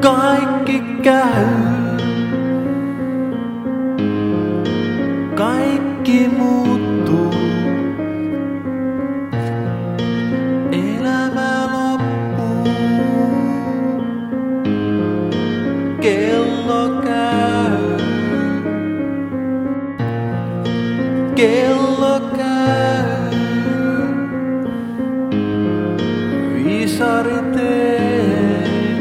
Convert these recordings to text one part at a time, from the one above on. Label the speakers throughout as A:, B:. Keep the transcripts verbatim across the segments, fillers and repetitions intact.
A: Kaikki käy, kaikki muuttuu. Elämä loppuu, kello käy, kello käy. Viisari tee,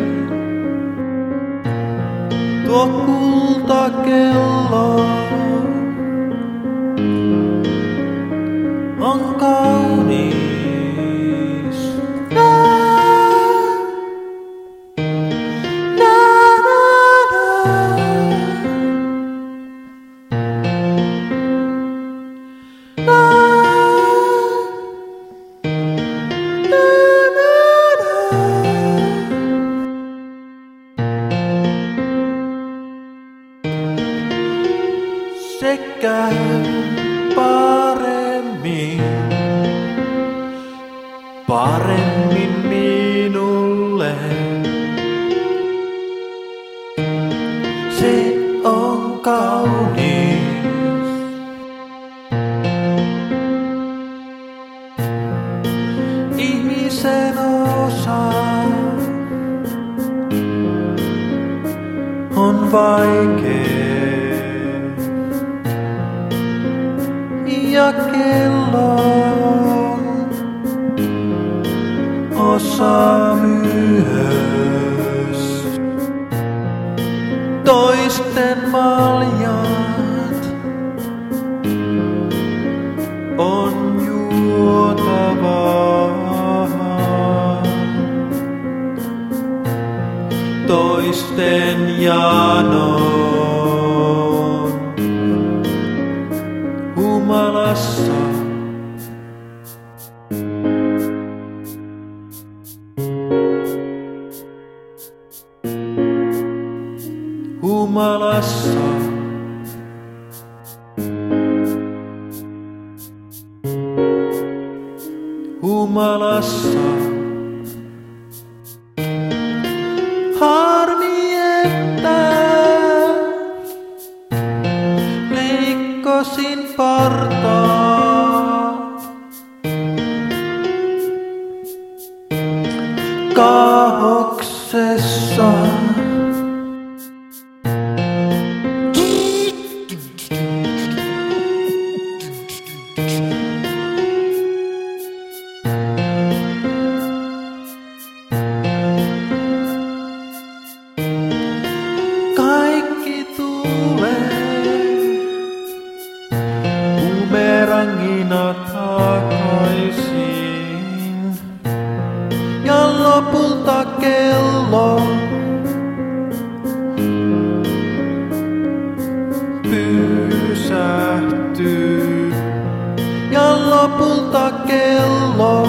A: tuo kultakello on kaunis. Na, na, na, na. Na, na, na, na. Se käy paremmin, paremmin minulle. Se on kaunis. Ihmisen osa on vaikea. Ja kellon osa myös. Toisten maljat on juotavaa. Toisten janon humalassa. Humalassa. Humalassa. Harmi, että leikkasin partaa. Kaahoksessa. Kaikki tulee bumerangina takaisin. Ja lopulta kello pysähtyy. Ja lopulta kello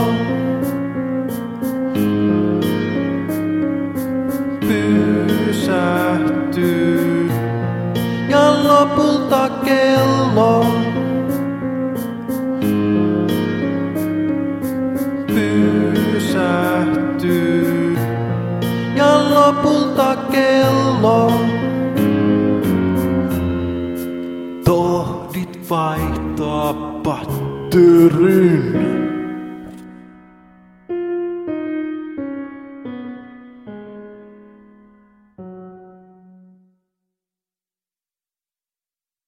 A: pysähtyy. Ja lopulta kello pysähtyy. Ja lopulta kello tohdit vaihtaa patterin.